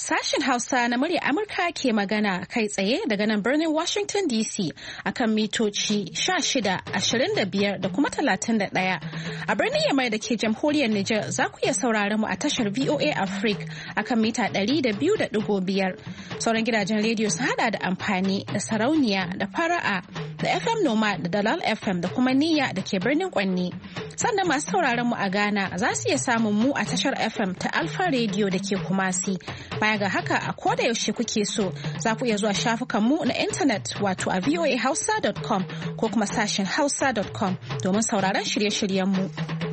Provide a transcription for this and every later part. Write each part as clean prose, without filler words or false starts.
Sashen Hausa na murya Amurka ke magana kai tsaye daga nan birnin Washington DC akan mitoci 16, 25 da kuma 31. A birnin Yamai da ke jamhuriyar Nijar za ku iya sauraron mu a tashar VOA Africa akan mita 200.5. Sauran gidajen rediyo sun hada da amfani da sarauniya da fara'a da FM Noma da Dalal FM da kuma Niyya da ke birnin Kwanni. Sannan masu sauraron mu a Ghana za su iya samun mu a tashar FM ta Alfa Radio da ke Kumasi. Baya ga haka a koda yaushe kuke so za ku iya zuwa shafukanmu na intanet wato a voahausa.com ko kuma sashen hausa.com domin sauraron shirye-shiryenmu.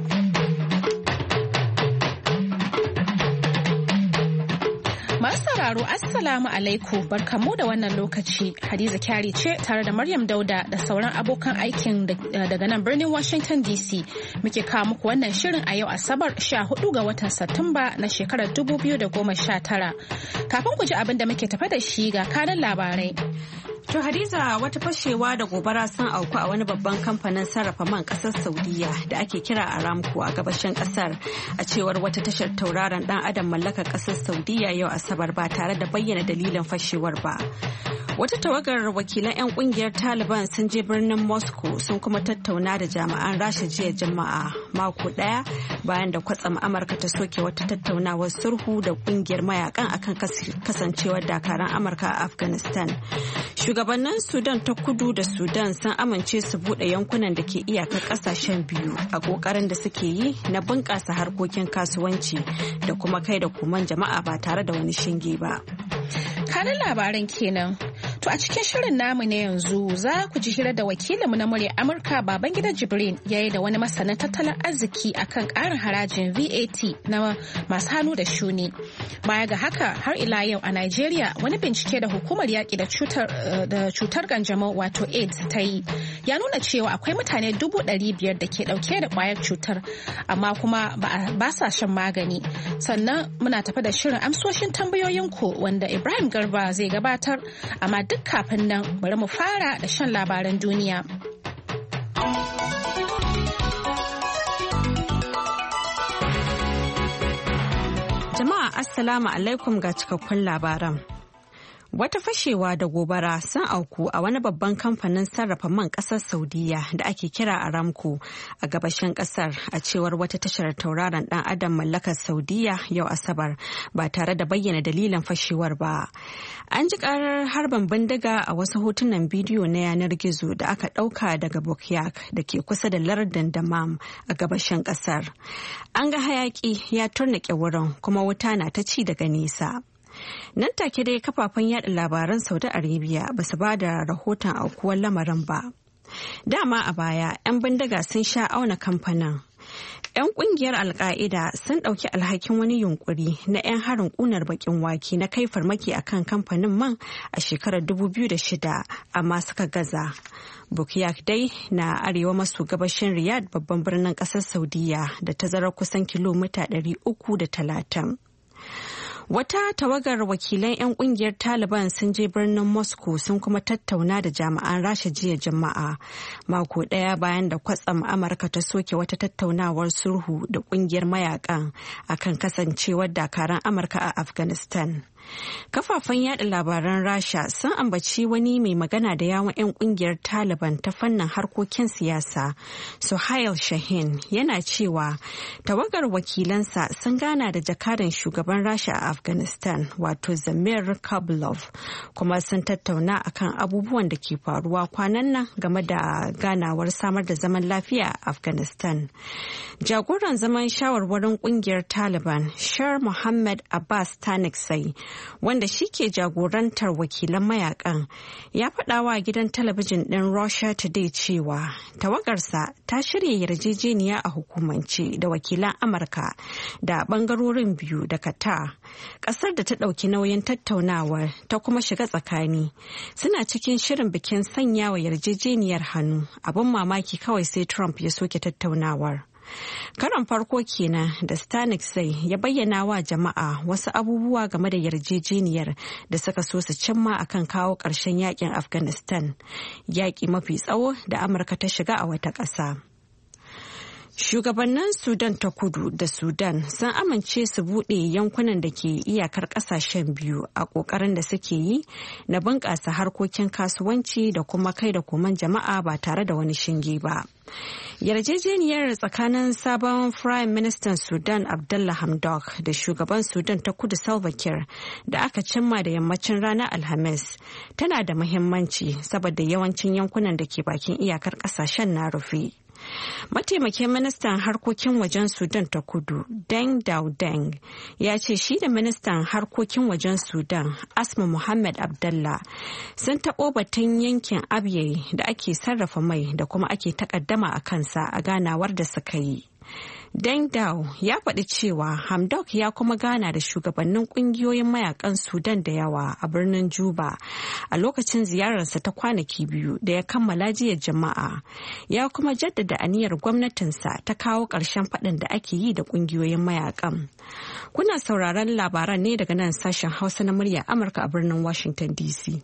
Masu sauraro Assalamu alaikum barkamu da wannan lokaci. Hadiza Kyari ce tare da Maryam Dauda da sauran abokan aikin daga nan birnin Washington DC. Muke kawo muku wannan shirin a yau Asabar 14 ga watan Satumba na shekarar 2019. Kafin ku ji abin da muke tafa da shi ga kanan labarai. To Hadiza, wata fashewa da gobara sun auku a wani babban kamfanin sarrafa man kasar Saudiya da ake kira Aramco a gabashin kasar, a cewar wata tashar tauraron dan adam mallakar kasar Saudiya yau Asabar ba tare da bayyana dalilin fashewar ba. Wata tawagar wakilan 'yan kungiyar Taliban sun je birnin Moscow sun kuma tattauna da jami'an Rasha jiya Juma'a, mako daya bayan da kwatsam Amurka ta soke wata tattaunawar sulhu da kungiyar mayakan akan kasancewar dakaran Amurka a Afghanistan. Shugabannin Sudan ta kudu da Sudan sun amince su bude yankunan da ke iyakar kasashen biyu a kokarin da suke yi na bunƙasa harkokin kasuwanci da kuma kai da kuman jama'a ba tare da wani shinge ba. Kanin labaran kenan. To a cikin shirin namu na yanzu za ku ji hira da wakilinmu na murya Amurka Babangida Jibrin yayi da wani masanin tattalin arziki akan ƙarin harajin VAT na masu hannu da shuni. Baya ga haka har ila yau a Najeriya wani bincike da hukumar yaƙi da cutar kanjamau wato AIDS ta yi ya nuna cewa akwai mutane 500,000 da ke ɗauke da ƙwayar cutar amma kuma ba sa shan magani. Sannan muna tafa da shirin amsoshin tambayoyinku wanda Ibrahim Garba zai gabatar amma duk kafin nan bari mu fara da shan labaran duniya. Jama'a Assalamu alaikum ga cikakkun labaran. Wata fashewa da gobara sun auku a wani babban kamfanin sarrafa man kasar Saudiya da ake kira Aramco a gabashin kasar, a cewar wata tashar tauraron dan adam mallakar Saudiya yau Asabar ba tare da bayyana dalilin fashewar ba. An ji karar harbin bindiga a wasu hotunan bidiyo na yanar gizo da aka dauka daga Bukyak da ke kusa da lardin Dammam a gabashin kasar. An ga hayaki ya turnike wurin kuma wuta na ta ci daga nesa. Nan take dai kafafen yada labaran Saudi Arabia ba su ba da rahoton aukuwar lamarin ba. Dama a baya 'yan bindiga sun sha auna kamfanin. 'Yan kungiyar Al-Qaeda sun ɗauki alhakin wani yunkuri na 'yan harin ƙunar bakin wake na kai farmaki akan kamfanin man a shekarar 2006 amma suka gaza. Bukyak dai na arewa maso gabashin Riyadh, babban birnin ƙasar Saudiya, da tazarar kusan kilomita 330. Wata tawagar wakilan 'yan kungiyar Taliban sun je birnin Moscow sun kuma tattauna da jami'an Rasha jiya Juma'a, mako daya bayan da kwatsam Amurka ta soke wata tattaunawar sulhu da kungiyar mayakan akan kasancewar dakaran Amurka a Afghanistan. Kafafen yada labaran Rasha sun ambaci wani mai magana da yawun 'yan kungiyar Taliban ta fannin harkokin siyasa, Suhail Shahin, yana cewa tawagar wakilansa sun gana da jakadan shugaban Rasha a Afghanistan wato Zamir Kabulov kuma sun tattauna akan abubuwan da ke faruwa kwanan nan game da ganawar samar da zaman lafiya a Afghanistan. Jagoran zaman shawarwarin kungiyar Taliban, Shar Mohammad Abbas Taniksai, wanda shi ke jagorantar wakilan mayakan, ya faɗa wa gidan talabijin ɗin Russia Today cewa tawagarsa ta shirya yarjejeniya a hukumance da wakilan Amurka da ɓangarorin biyu da Qatar, ƙasar da ta ɗauki nauyin tattaunawar ta kuma shiga tsakani. Suna cikin shirin bikin sanya wa yarjejeniyar hannu, abin mamaki kawai sai Trump ya soke tattaunawar. Karon farko kenan da Staniksai ya bayyana wa jama'a wasu abubuwa game da yarjejeniyar da suka so su cimma akan kawo ƙarshen yakin Afghanistan, yaƙi mafi tsawo da Amurka ta shiga a wata ƙasa. Shugabannin Sudan ta kudu da Sudan sun amince su buɗe yankunan da ke iyakar ƙasashen biyu a ƙoƙarin da suke yi na bunƙasa harkokin kasuwanci da kuma kai da koman jama'a ba tare da wani shinge ba. Yarjejeniyar tsakanin sabon Prime Minister Sudan Abdullah Hamdok da shugaban Sudan ta kudu Salva Kiir da aka cimma da yammacin ranar Alhamis tana da muhimmanci saboda yawancin yankunan da ke bakin iyakar ƙasashen na rufe. Mataimakin ministan harkokin wajen Sudan ta kudu Deng Daudeng ya ce shi da ministan harkokin wajen Sudan Asma Muhammad Abdullah sun taɓo batun yankin Abyei da ake sarrafa mai da kuma ake takaddama a kansa a ganawar da suka yi. Deng Dao ya faɗi cewa Hamdok ya kuma gana da shugabannin ƙungiyoyin mayakan Sudan da yawa a birnin Juba a lokacin ziyararsa ta kwanaki biyu da ya kammala jiya Juma'a. Ya kuma jaddada aniyar gwamnatinsa ta kawo ƙarshen faɗin da ake yi da ƙungiyoyin mayakan. Kuna sauraron labaran ne daga nan sashen Hausa na murya Amurka a birnin Washington DC.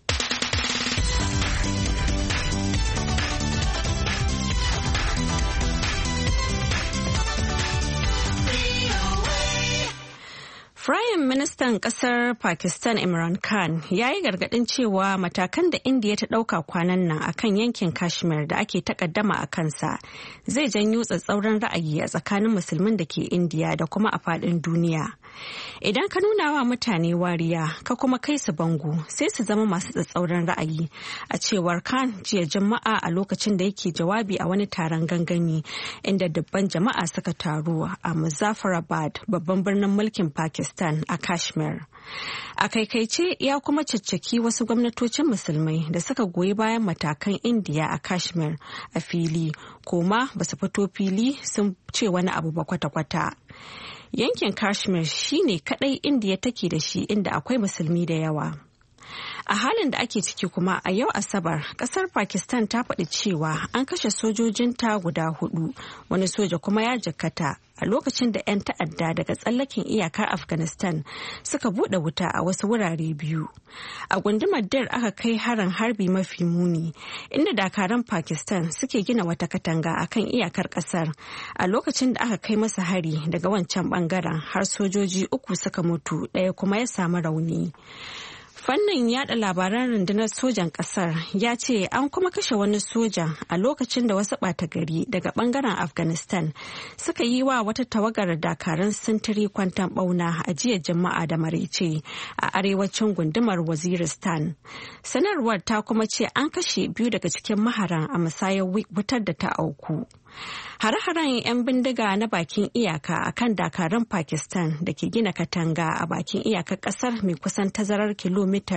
Firayim Ministan ƙasar Pakistan Imran Khan ya yi gargaɗin cewa matakan da Indiya ta ɗauka kwanan nan akan yankin Kashmir da ake takaddama a kansa zai janyo tsatsauran ra'ayi a tsakanin musulmin da ke Indiya da kuma a faɗin duniya. Idan ka nuna wa mutane wariya ka kuma kai su bango sai su zama masu tsatsauran ra'ayi, a cewar Khan jiya Juma'a a lokacin da yake jawabi a wani taron gangami inda dubban jama'a suka taru a Muzaffarabad, babban birnin mulkin Pakistan a Kashmir. A kaikaice ya kuma cicciki wasu gwamnatocin musulmai da suka goyi bayan matakan Indiya a Kashmir a fili, koma ba su fito fili sun ce wani abu ba kwata-kwata. Yankin Kashmir shine kadai Indiya take da shi inda akwai musulmi da yawa. A halin da ake ciki kuma a yau Asabar, kasar Pakistan ta faɗi cewa an kashe sojojinta guda 4, wani soja kuma ya jikkata a lokacin da 'yan ta'adda daga tsallaken iyakar Afghanistan suka buɗe wuta a wasu wurare biyu. A gundumar Dar aka kai harin harbi mafi muni, inda dakaran Pakistan suke gina wata katanga akan iyakar kasar. A lokacin da aka kai masa hari daga wancan bangaren har sojoji 3 suka mutu, ɗaya kuma ya samu rauni. Fannin yada labaran rundunar sojan kasar ya ce an kuma kashe wani soja a lokacin da wasu ɓata gari daga bangaren Afghanistan suka yi wa wata tawagar dakarun sintiri kwantan bauna a jiya Juma'a da maraice a arewacin gundumar Waziristan. Sanarwar ta kuma ce an kashe 2 daga cikin maharan a musayar wutar da ta auku. Hare-haren 'yan bindiga na bakin iyaka a kan dakarun Pakistan da ke gina katanga a bakin iyakar kasar mai kusan tazarar kilomita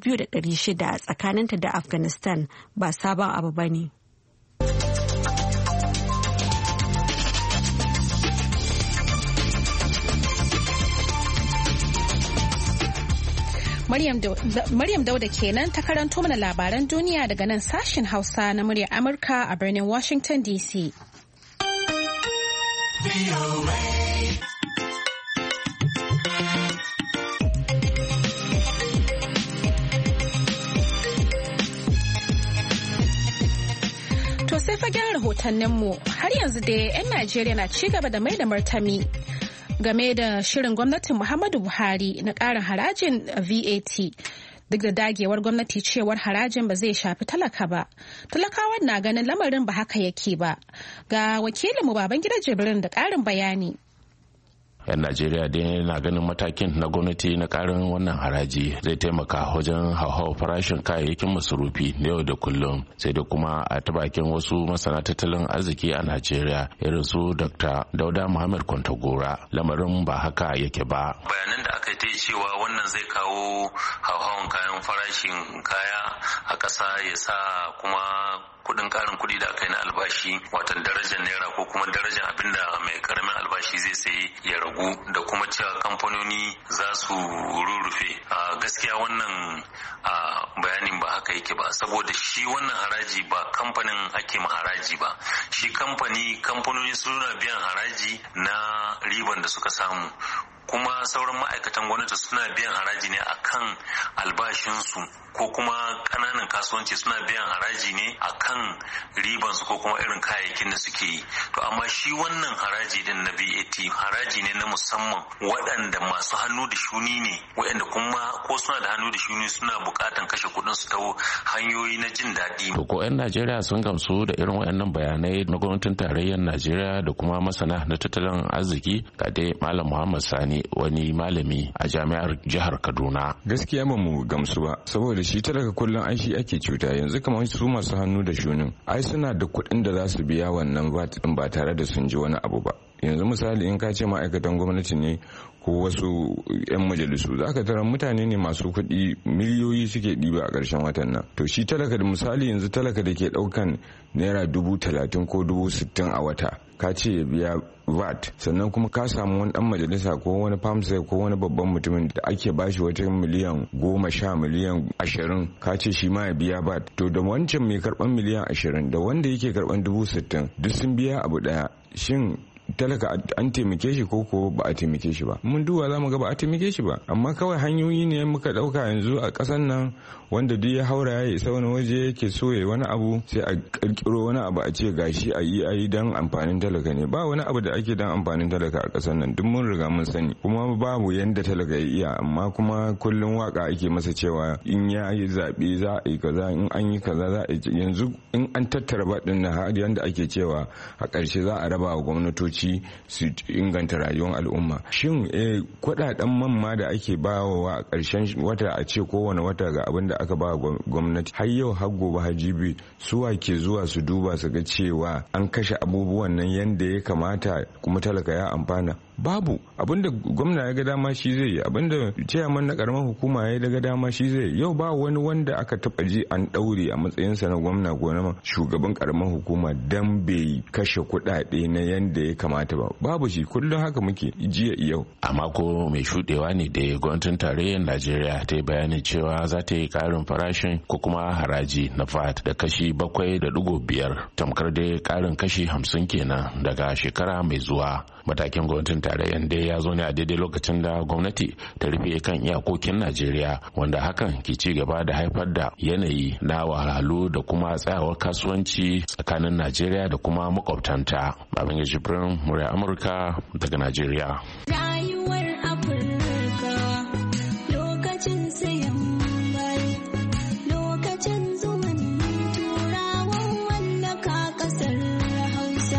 2,600 tsakaninta da Afghanistan ba sabon abu ba ne. Maryam Dauda kenan ta karanto mana labaran duniya daga nan sashen Hausa na muryar Amurka a birnin Washington DC. To sai fagen rahotanninmu har yanzu dai 'yan Najeriya na ci gaba da mai da martani game da shirin gwamnatin Muhammadu Buhari na ƙarin harajin VAT. Duk da dagewar gwamnati cewar harajin ba zai shafi talaka ba, talakawan na ganin lamarin ba haka yake ba. Ga wakilinmu Babangida Jibrin da ƙarin bayani. 'Yan Najeriya dai na ganin matakin na gwamnati na karin wannan haraji zai taimaka wajen hauhawar farashin kayayyakin masarufi na yau da kullum, sai da kuma a ta bakin wasu masana tattalin arziki a Najeriya irin su Dr. Dauda Muhammad Kwantagora lamarin ba haka yake ba. Bayanan da aka yi cewa wannan zai kawo hauhawan kayan farashin kaya a ƙasa ya sa kuma kudin karin kudi da aka yi na albashi watan darajar naira ko kuma darajar abinda mai karamin albashi zai sayi ya ragu, da kuma cewa kamfanoni za su rurrufe. Gaskiya wannan bayanin ba haka yake ba, saboda shi wannan haraji ba kamfanin ake ma haraji ba, shi kamfanoni suna biyan haraji na riban da suka samu. kuma sauran ma'aikatan gwamnati suna biyan haraji ne akan albashinsu, ko kuma ƙananan kasuwanci suna biyan haraji ne akan ribansu ko kuma irin kayayyakin da suke yi. To amma shi wannan haraji din na VAT haraji ne na musamman waɗanda masu hannu da shuni ne, waɗanda kuma ko suna da hannu da shuni suna buƙatan kashe kuɗin su ta hanyoyi na jin daɗi. To ko 'yan Najeriya sun gamsu da irin waɗannan bayanai na gwamnatin tarayyar Najeriya da kuma masana na tattalin arziki? Ga dai Malam Muhammad Sani, wani malami a jami'ar jihar Kaduna. Gaskiya ba mu gamsu ba, saboda shi talaka kullum ai shi ake cuta. Yanzu kamar su masu hannu da shunin ai suna da kuɗin da za su biya wannan VAT din ba tare da sun ji wani abu ba. Yanzu misali in ka ce ma'aikatan gwamnati ne ko wasu 'yan majalisu, za ka tara mutane ne masu kuɗi, miliyoyi suke ɗiba a ƙarshen watan nan. To shi talaka da misali yanzu talaka da ke ɗaukan naira 30,000 ko 60,000 a wata, ka ce ya biya VAT, sannan kuma ka samu wani dan majalisa ko wani famsa ko wani babban mutumin da ake bashi wata miliyan 10, miliyan 20, ka ce shi ma ya biya VAT. To da wancan mai karban miliyan 20 da wanda yake karban 60,000 duk sun biya abu daya. Shin talaka an taimake shi ko ba a taimake shi ba? Mun duba za mu ga ba a taimake shi ba, amma kawai hanyoyi ne muka dauka yanzu a kasan nan, wanda duk ya haura ya isa wani waje yake so ya wani abu sai a kirkiro wani abu a ce gashi a yi dan amfanin talaka ne. Ba wani abu da ake dan amfanin talaka a kasan nan, duk mun riga mun sani, kuma babu yanda talaka ya iya. Amma kuma kullum waka ake masa cewa in ya yi zaɓe za a yi kaza, in an yi kaza za a yi. Yanzu in an tattara baɗin na har yanda ake cewa a ƙarshe za a raba wa gwamnatoci su inganta rayuwar al'umma. Shin kuɗaɗen man ma da ake bawa a ƙarshen wata a ce kowane wata ga abin da aka ba gwamnati, har yau har gobe har jibi suwa ke zuwa su duba su ga cewa an kashe abubuwan nan yanda ya kamata kuma talaka ya amfana? Babu. Abinda gwamna ya ga dama shi zai yi, abinda ciyaman na karamar hukuma ya daga dama shi zai yi. Yau ba wani wanda aka taba ji an daure a matsayinsa na gwamna ko na shugaban karamar hukuma dan bai kashe kuɗaɗe na yanda ya kamata ba. Babu shi, kullum haka muke jiya yau. A mako mai shudewa ne da gwamnatin tarayyar Najeriya ta yi bayanin cewa za ta yi karin farashin ko kuma haraji na VAT da kashi 7.5, tamkar dai karin kashi 50 kenan daga shekara mai zuwa. Matakin gwamnatin tarayyar dai ya zo ne a daidai lokacin da gwamnati ta rufe kan iyakokin Najeriya, wanda hakan ke ci gaba da haifar da yanayi na wahalhalu da kuma tsayawar kasuwanci tsakanin Najeriya da kuma makwabtanta. Babangida Jibrin, murya Amurka daga Najeriya. Rayuwar Afirka lokacin sayan mai, lokacin zuwan turawan wallaka kasar Hausa.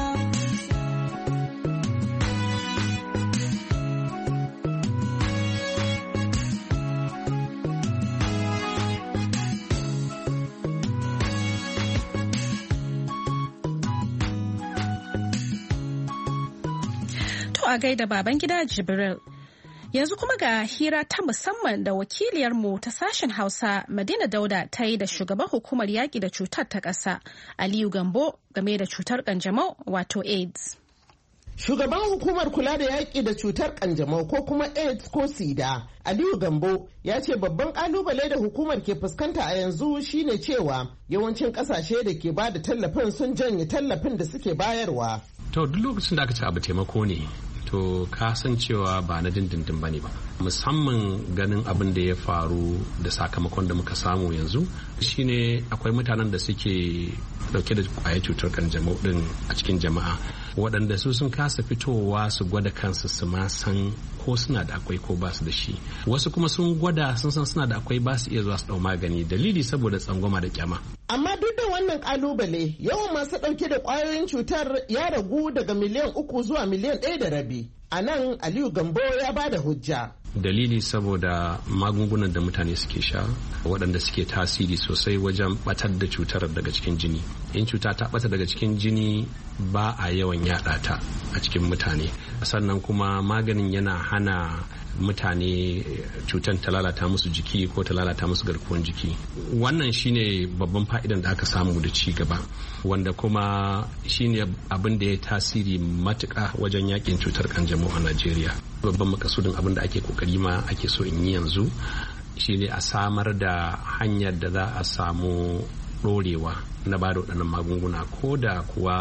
A gaida Babangida Jibril. Yanzu kuma ga hira ta musamman da wakiliyarmu ta sashen Hausa Madina Dauda ta yi da shugaban hukumar yaƙi da cutar ta ƙasa Aliyu Gambo game da cutar ƙanjamau wato AIDS. Shugaban hukumar kula da yaƙi da cutar ƙanjamau ko kuma AIDS ko SIDA, Aliyu Gambo, ya ce babban ƙalubale da hukumar ke fuskanta a yanzu shine cewa yawancin ƙasashe da ke ba da tallafin sun janye tallafin da suke bayarwa. To duk lokacin da aka ce abu taimako ne, to ka san cewa ba na dindindin bane ba, musamman ganin abin da ya faru da sakamakon da muka samu yanzu shine akwai mutanen da suke dauke da kwayar cutar kanjamau din a cikin jama'a, waɗanda su sun kasa fitowa su gwada kansu su ma san ko suna da akwai ko ba su da shi. Wasu kuma sun gwada sun san suna da akwai, ba su iya zuwa su dau magani, dalili saboda tsangwama da kyama. Amma duk da wannan kalubale, yawan masu ɗauke da ƙwayoyin cutar ya ragu daga miliyan 3 zuwa miliyan 1.5. A nan Aliyu Gambo ya ba da hujja. Dalili saboda magungunan da mutane suke sha waɗanda suke tasiri sosai wajen batar da cutar daga cikin jini. In cuta ta bata daga cikin jini ba a yawan yaɗa ta a cikin mutane. Sannan kuma maganin yana hana mutane cutar ta lalata musu jiki ko ta lalata musu garkuwar jiki. Wannan shine babban fa'idan da aka samu da ci gaba, wanda kuma shine abin da ya tasiri matuƙa wajen yakin cutar kanjamau a Najeriya. Babban makasudin abin da ake kokari ma ake so in yi yanzu shine a samar da hanyar da za a samu ɗorewa na ba da waɗannan magunguna, ko da kuwa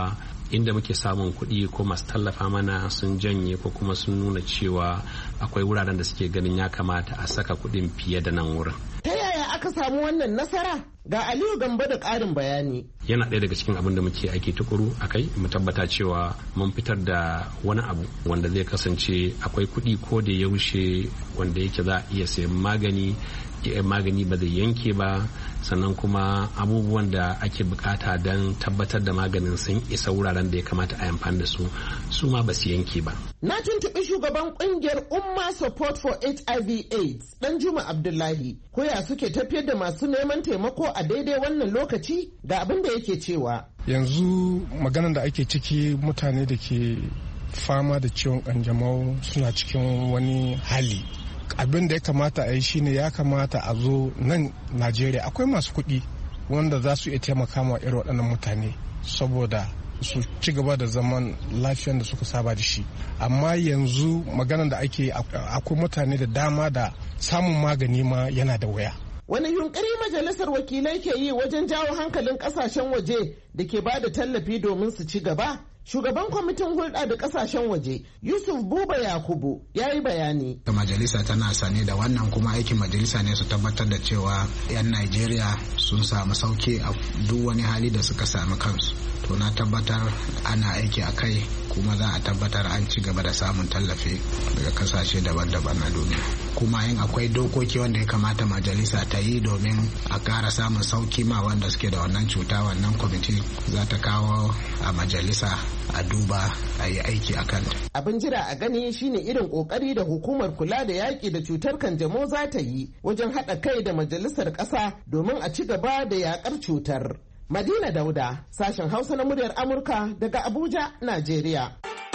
inda muke samun kuɗi ko masu tallafa mana sun janye ko kuma sun nuna cewa akwai wuraren da suke ganin ya kamata a saka kuɗin fiye da nan wurin. Ta yaya aka samu wannan nasara? Ga Aliyu Gambo da ƙarin bayani. Yana ɗaya daga cikin abin da muke aiki tukuru a kai, mu tabbata cewa mun fitar da wani abu wanda zai kasance akwai kuɗi ko da yaushe wanda yake za a iya sayan magani ba zai yanke ba, sannan kuma abubuwan da ake bukata don tabbatar da maganin sun isa wuraren da ya kamata a amfani da su ma ba su yanke ba. Na tuntuɓi shugaban ƙungiyar Umma Support for HIV/AIDS Danjuma Abdullahi koya suke tafiyar da masu neman taimako a daidai wannan lokaci ga abin da yake cewa. Yanzu maganar da ake ciki, mutane da ke fama da ciwon kanjamau suna cikin wani hali. Abin da ya kamata a yi shine ya kamata a zo nan Najeriya akwai masu kuɗi wanda za su iya taimaka ma irin waɗannan mutane saboda su ci gaba da zaman lafiyan da suka saba da shi. Amma yanzu maganar da ake akwai mutane da dama da samun magani ma yana da waya. Wani yunkuri majalisar wakilai ke yi wajen jawo hankalin kasashen waje da ke ba da tallafi domin su ci gaba? Shugaban kwamitin hulɗa da ƙasashen waje Yusuf Buba Yakubu ya yi bayani. Majalisa tana sane da wannan, kuma aikin majalisa ne su tabbatar da cewa 'yan Najeriya sun samu sauke a duk wani hali da suka sami kansu. To na tabbatar ana aiki a kai, kuma za a tabbatar an ci gaba da samun tallafi daga kasashe daban-daban na duniya. Kuma in akwai dokoki wanda ya kamata majalisa ta yi domin a ƙara samun sauki ma wanda suke da wannan cuta, wannan kwamiti za ta kawo a majalisa a duba a yi aiki a kanta. Abin jira a gani shine irin kokari da hukumar kula da yaƙi da cutar kanjamau za ta yi wajen haɗa kai da majalisar ƙasa domin a ci gaba da yaƙar cutar. Madina Dauda, sashen Hausa na muryar Amurka daga Abuja, Najeriya.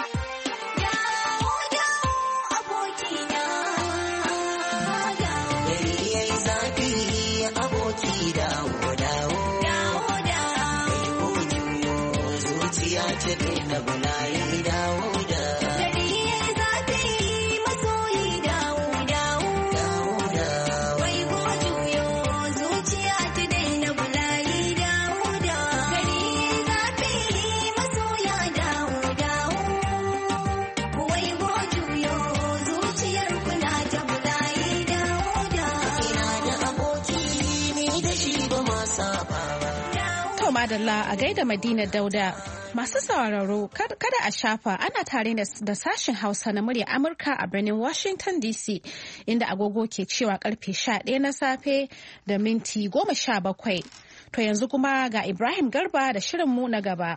Madalla a gaida Madina Dauda. Masu sauraro kada a shafa, ana tare da sashen Hausa na murya Amurka a birnin Washington DC, inda agogo ke cewa karfe 11 na safe da minti 17. To yanzu kuma ga Ibrahim Garba da shirinmu na gaba.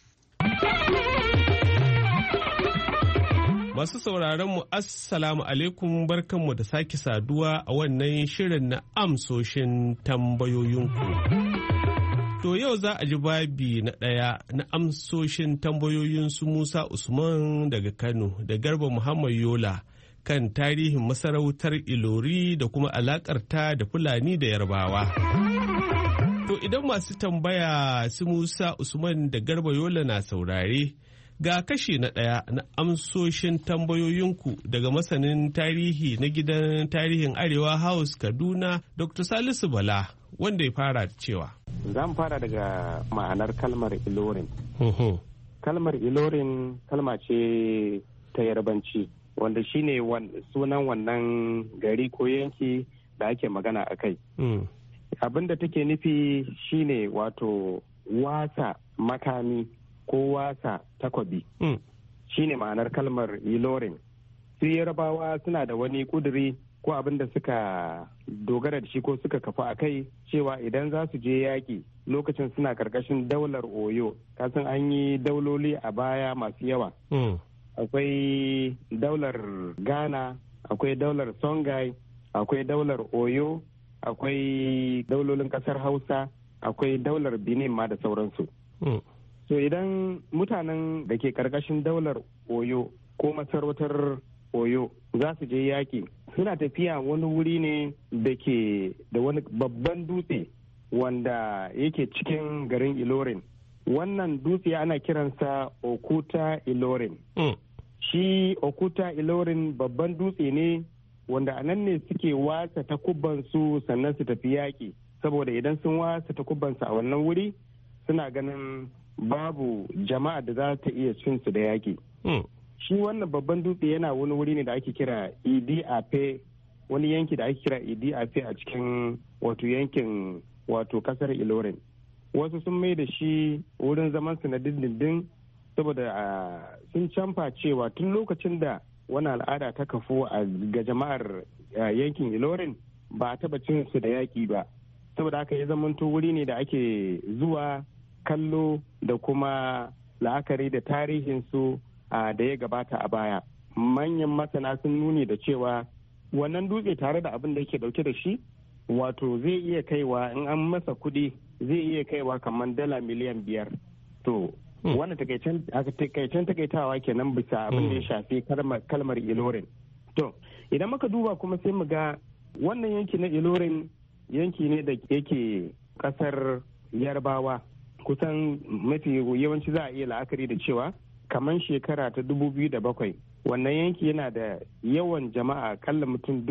Masu sauraronmu Assalamu alaikum, barkanmu da sake saduwa a wannan shirin na amsoshin tambayoyinku. To yau za a ji babi na ɗaya na amsoshin tambayoyin su Musa Usman daga Kano da Garba Muhammad Yola kan tarihin masarautar Ilori da kuma alakarta da Fulani da Yarbawa. To idan masu tambaya su Musa Usman da Garba Yola na saurare, ga kashi na ɗaya na amsoshin tambayoyinku daga masanin tarihi na gidan tarihin Arewa House Kaduna Dr. Salisu Bala, wanda ya fara cewa. Zan fara daga ma'anar kalmar Ilorin. Kalmar Ilorin kalma ce ta Yarbanci, wanda shine sunan wannan gari ko yanki da ake magana a kai. Abin da take nufi shine wato wasa makami ko wasa takwabi. Shine ma'anar kalmar Ilorin. Su Yarbawa suna da wani kuduri ko abin da suka dogara da shi ko suka kafa a kai cewa idan za su je yaƙi lokacin suna karkashin daular Oyo, kasan an yi dauloli a baya masu yawa. Akwai daular Ghana, akwai daular Songhai, akwai daular Oyo, akwai daulolin ƙasar Hausa, akwai daular Benin ma da sauransu. So idan mutanen da ke karkashin daular Oyo ko masarautar Oyo za su je yaƙi, suna tafiya wani wuri ne da ke da wani babban dutse wanda yake cikin garin Ilorin. Wannan dutse ana kiransa Okuta Ilorin. Shi Okuta Ilorin babban dutse ne wanda a nan ne suke wasa takubansu sannan su tafi yaƙi, saboda idan sun wasa takubansu a wannan wuri suna ganin babu jama'a da za ta iya cin su da yaƙi. Shi wannan babban dutse yana wani wuri ne da ake kira Idi Afe, wani yanki da ake kira Idi Afe a cikin wato yankin wato kasar Ilorin. Wasu sun mai da shi wurin zaman su na dindindin saboda sun canfa cewa tun lokacin da wani al'ada ta kafu ga jama'ar yankin Ilorin ba a taba cin su da yaƙi ba. Saboda haka ya zamanto wuri ne da ake zuwa kallo da kuma la'akari da tarihinsu da ya gabata a baya. Manyan masana sun nuni da cewa wannan dutse tare da abin da yake dauke da shi wato zai iya kaiwa in an masa kuɗi zai iya kaiwa kamar dala miliyan 5. To wannan takaicen takaitawa kenan bisa abin da ya shafi kalmar Ilorin. To idan muka duba kuma sai mu ga wannan yanki na Ilorin yanki ne da yake kasar Yarbawa. Kusan mafi yawanci za a iya la'akari da cewa kamar shekara ta 2007 wannan yanki yana da yawan jama'a kalla mutum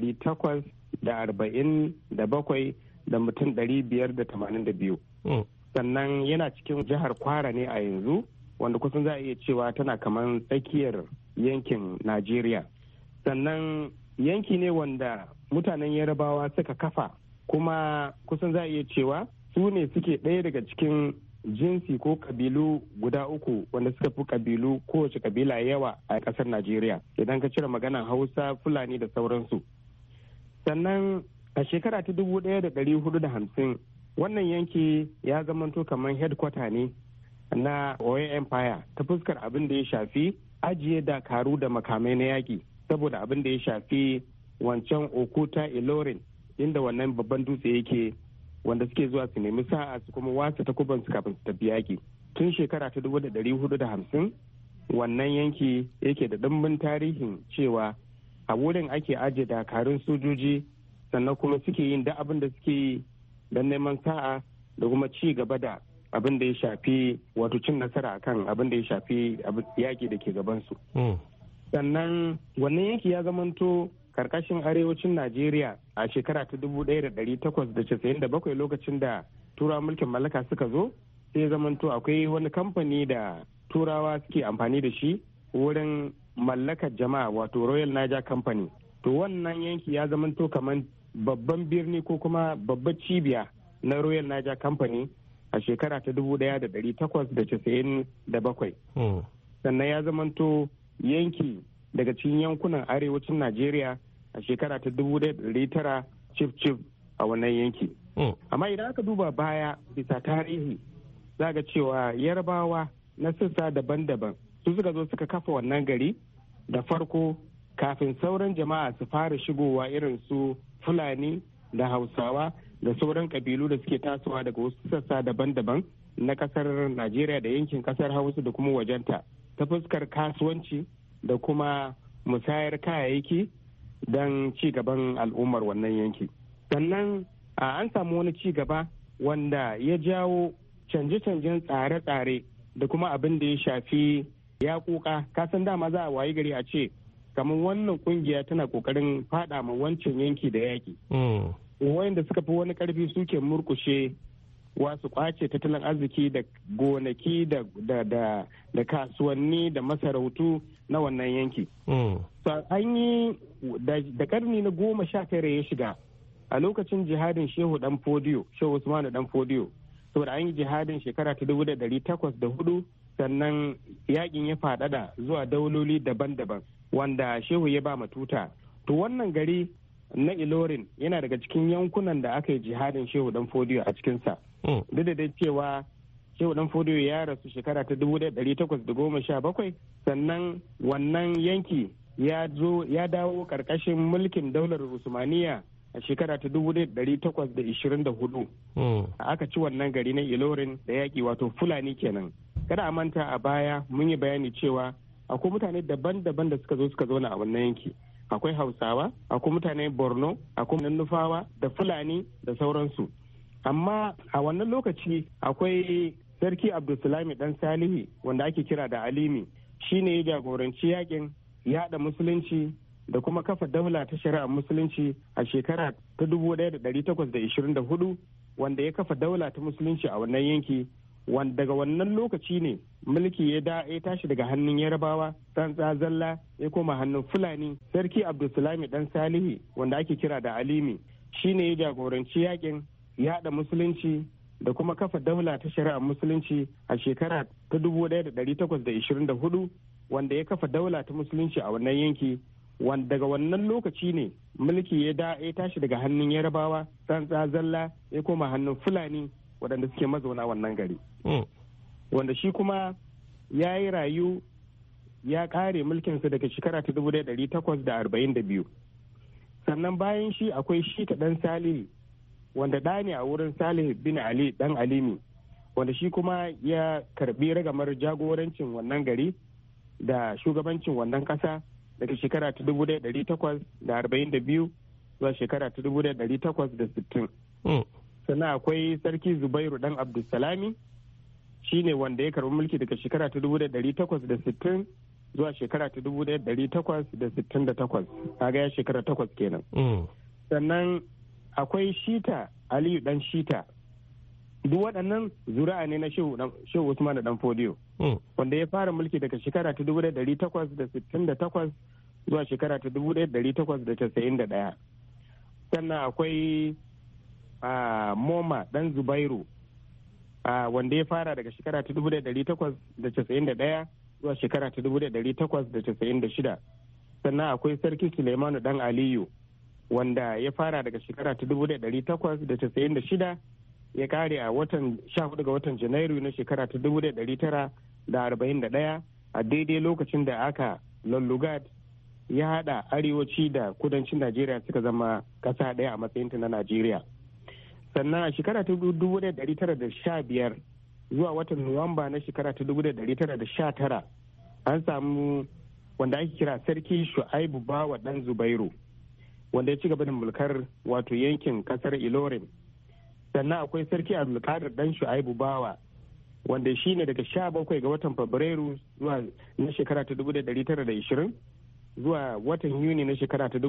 847 da mutum 582. Sannan yana cikin jihar Kwara ne a yanzu, wanda kusan za a iya cewa tana kamar tsakiyar yankin Najeriya. Sannan yanki ne wanda mutanen Yarabawa suka kafa, kuma kusan za a iya cewa su ne suke ɗaya daga cikin jinsi ko kabilu guda uku wanda suka fi kabilu kowace kabila yawa a ƙasar Najeriya, idan ka cire maganan Hausa, Fulani da sauransu. Sannan a shekara ta 1450 wannan yanki ya zamanto kamar headquarter ne na Oyo Empire ta fuskar abin da ya shafi ajiye dakaru da makamai na yaƙi, saboda abin da ya shafi wancan Okuta Ilorin inda wannan babban dutse yake, wanda suke zuwa su nemi sa'a su kuma wasa takubansu kafin su tafi yaƙi. Tun shekara ta 1450 wannan yanki yake da ɗimbin tarihin cewa a wurin ake ajiye dakarun sojoji, sannan kuma suke yin da abin da suke yi don neman sa'a da kuma ci gaba da abin da ya shafi wato cin nasara akan abin da ya shafi yaƙi da ke gabansu. Sannan wannan yanki ya zamanto karkashin arewacin Najeriya a shekara ta 1897 lokacin da turawa mulkin mallaka suka zo, sai ya zamanto akwai wani kamfani da turawa suke amfani da shi wurin mallakar jama'a wato Royal Niger Company. To wannan yanki ya zamanto kamar babban birni ko kuma babbar cibiya na Royal Niger Company a shekara ta 1897. Sannan ya zamanto yanki daga cikin yankunan arewacin Najeriya a shekara ta 1900 cif a wannan yanki. Amma idan aka duba baya bisa tarihi za ga cewa Yarbawa na sassa daban-daban su suka zo suka kafa wannan gari da farko kafin sauran jama'a su fara shigowa irin su Fulani da Hausawa da sauran kabilu da suke tasowa daga wasu sassa daban-daban na kasar Najeriya da yankin kasar Hausa da kuma wajenta ta fuskar kasuwanci da kuma musayar kayayyaki don ci gaban al'ummar wannan yanki. Sannan an samu wani ci gaba wanda ya jawo canje-canjen tsare-tsare da kuma abin da ya shafi yaƙuƙa. Kasan dama za a wayi gari a ce kamar wannan kungiya tana kokarin fada ma wancan yanki da yaƙi. Wayanda suka fi wani karfi suke murkushe wasu kwace tattalin arziki da gonaki da kasuwanni da masarautu na wannan yanki. An yi da karni na 19 ya shiga a lokacin jihadin Shehu Usmanu Dan Fodiyo, saboda an yi jihadin shekara ta 1804, sannan yakin ya faɗaɗa zuwa dauloli daban-daban wanda Shehu ya ba matuta. To wannan gari na Ilorin yana daga cikin yankunan da aka yi jihadin Shehu Dan Fodiyo a cikinsa. Duk da dai cewa Shehu Dan Fodiyo ya rasu shekara ta 1817, sannan wannan yanki ya dawo karkashin mulkin daular Usmaniya a shekara ta 1824. Aka ci wannan gari na Ilorin da yaƙi, wato Fulani kenan. Kada a manta a baya mun yi bayani cewa akwai mutane daban-daban da suka zauna a wannan yanki. Akwai Hausawa, akwai mutane Borno, akwai Nufawa da Fulani da sauransu. Amma a wannan lokaci akwai Sarki Abdulsalami Dan Salihi wanda ake kira da Alimi, shi ne ya jagoranci yakin yaɗa musulunci da kuma kafa daula ta shari'ar musulunci a shekara ta 1824, wanda ya kafa daula ta musulunci a wannan yanki wanda daga wannan lokaci ne mulki ya tashi daga hannun Yarabawa tsantsa zalla ya koma hannun Fulani. Sarki Abdulsalami dan Salihi wanda ake kira da Alimi shine ya jagoranci yakin yaɗa musulunci da kuma kafa daula ta shari'ar musulunci a shekara ta 1824 wanda ya kafa daula ta musulunci a wannan yanki, wanda daga wannan lokaci ne mulki ya tashi daga hannun Yarabawa tsantsa zalla ya koma hannun Fulani waɗanda suke mazauna wannan gari. Wanda shi kuma ya yi rayu ya ƙare mulkinsa daga shekara ta 1842. Sannan bayan shi akwai shi ta ɗan Salihu wanda ɗa ne a wurin Salih bin Ali ɗan Alimi, wanda shi kuma ya karɓi ragamar jagorancin wannan gari da shugabancin wannan ƙasa daga shekara ta 1842 zuwa shekara ta 1860. Sannan akwai sarki Zubairu ɗan Abdulsalami shi ne wanda ya karɓi mulki daga shekara ta 1860 zuwa shekara ta 1868, kaga ya shekara 8 kenan. Sannan akwai Shita Aliyu dan Shita, duk waɗannan zuri'a ne na Shehu Usman dan Fodiyo, wanda ya fara mulki daga shekara ta 1868 zuwa shekara ta 1891. Sannan akwai Moma dan Zubairu wanda ya fara daga shekara ta 1891 zuwa shekara ta 1896. Sannan akwai Sarki Suleimanu dan Aliyu wanda ya fara daga shekara ta 1896 ya kare a watan 14 ga watan Janairu na shekara ta 1941 a daidai lokacin da aka Lullugat ya hada arewaci da kudancin Najeriya suka zama kasa daya a matsayinta na Najeriya. Sannan a shekara ta 1915 zuwa watan Nuwamba na shekara ta 1919 an samu wanda ake kira Sarki Shu'aibu Bawa dan Zubairu wanda ya ci gaba da mulkar wato yankin kasar Ilorin. Sannan akwai Sarki Abdulkadir dan Shu'aibu Bawa wanda shi ne daga 17 ga watan Fabrairu zuwa na shekara ta 1920 zuwa watan Yuni na shekara ta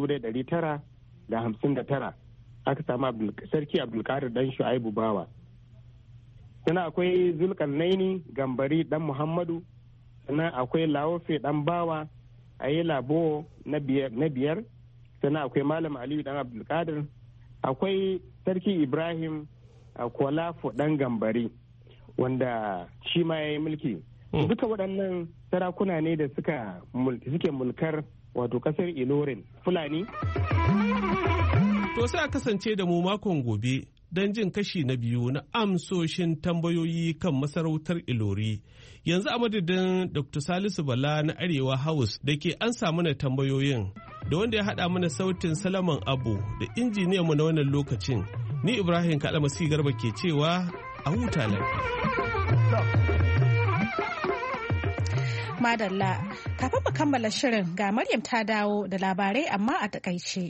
1959 aka samu Sarki Abdulkadir dan Shu'aibu Bawa. Sannan akwai Zulkarnaini Gambari dan Muhammadu. Sannan akwai Lawofe dan Bawa, ayi Labo na biyar. Sannan akwai Malam Aliyu dan Abdulkadir. Akwai Sarki Ibrahim Kwalafo dan Gambari wanda shi ma ya yi mulki. Duka waɗannan sarakuna ne da suke mulkar wato ƙasar Ilorin Fulani. To sai a kasance da mu makon gobe don jin kashi na biyu na amsoshin tambayoyi kan masarautar Ilori. Yanzu a madadin Dr. Salisu Bala na Arewa House da ke an samu na tambayoyin da wanda ya haɗa mana sautin Salaman Abu da injiniyanmu na wannan lokacin. Ni Ibrahim Kalamasi Garba ke cewa a huta lafiya. Madalla, kafin mu kammala shirin ga Maryam ta dawo da labarai amma a takaice.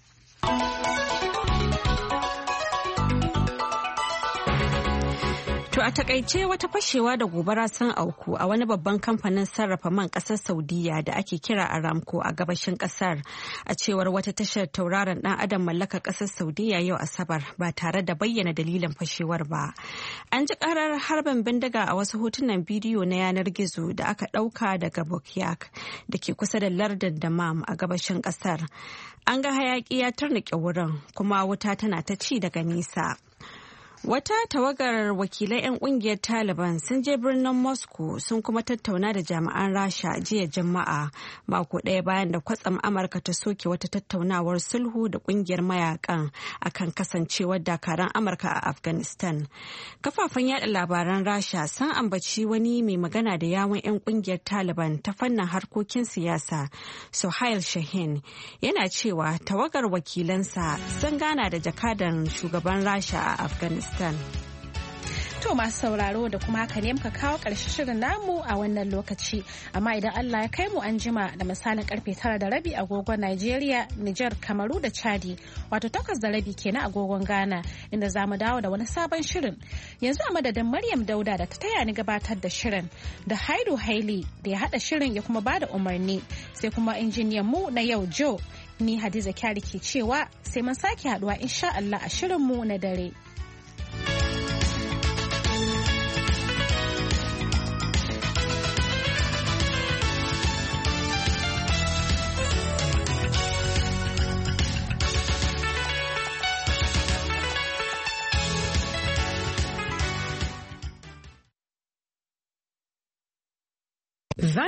To a takaice wata fashewa da gobara sun auku a wani babban kamfanin sarrafa man kasar Saudiya da ake kira Aramco a gabashin kasar, a cewar wata tashar tauraron dan adam mallaka kasar Saudiya yau Asabar ba tare da bayyana dalilin fashewar ba. An ji karar harbin bindiga a wasu hotunan bidiyo na yanar gizo da aka dauka daga Bokyak da ke kusa da lardin Dammam a gabashin kasar. An ga hayaki ya turnike wurin kuma wuta tana ta ci daga nesa. Wata tawagar wakilai 'yan kungiyar Taliban sun je birnin Moscow sun kuma tattauna da jami'an Rasha jiya Juma'a, mako ɗaya bayan da kwatsam Amurka ta soke wata tattaunawar sulhu da kungiyar mayakan akan kasancewar dakaran Amurka a Afghanistan. Kafafen yada labaran Rasha sun ambaci wani mai magana da yawun 'yan kungiyar Taliban ta fannin harkokin siyasa, Sohail Shahin, yana cewa tawagar wakilansa sun gana da jakadan shugaban Rasha a Afghanistan. To masu sauraro da kuma haka ne muka kawo ƙarshen shirin namu a wannan lokaci, amma idan Allah ya kai mu an jima da misalin karfe 9:30 agogon Najeriya, Nijar, Kamaru da Chadi, wato 8:30 kenan agogon Ghana, inda za mu dawo da wani sabon shirin. Yanzu a madadin Maryam Dauda da ta taya ni gabatar da shirin, da Haidu Haili da ya haɗa shirin ya kuma bada umarni, sai kuma injiniyan mu na yau Joe, ni Hadiza Kyari ke cewa sai mun sake haɗuwa insha Allah a shirin mu na dare.